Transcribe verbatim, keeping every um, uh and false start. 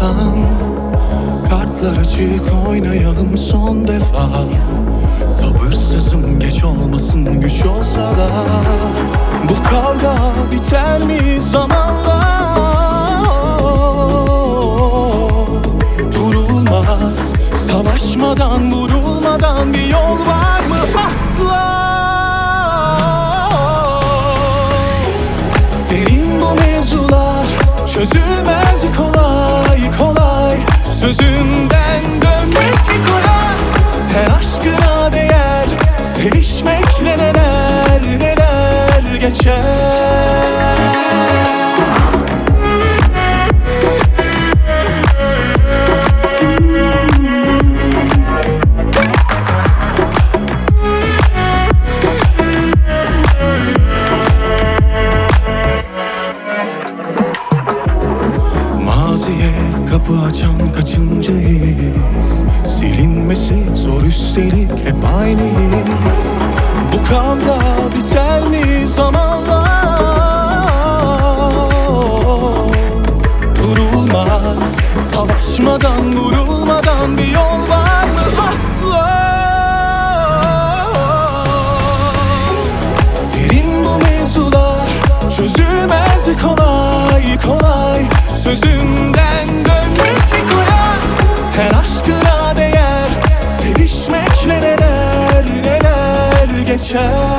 istiyorsan kartlar açık, oynayalım son defa. Sabırsızım, geç olmasın, güç olsa da. Bu kavga biter mi zamanla? Durulmaz, savaşmadan, vurulmadan bir yol var mı asla? Derin bu mevzular, çözülmez kolay kolay. Sözümden dönmek mi kolay? Ten aşkına değer, sevişmekle neler neler geçer. Maziye kapı açan kaçıncıyız? Silinmesi zor, üstelik hep aynıyız. Bu kavga biter mi zamanla? Durulmaz, savaşmadan, vurulmadan bir yol var mı asla? Derin bu mevzular, çözülmez kolay kolay. Sözümden dönmek mi kolay? Ten aşkına değer, sevişmekle neler neler geçer.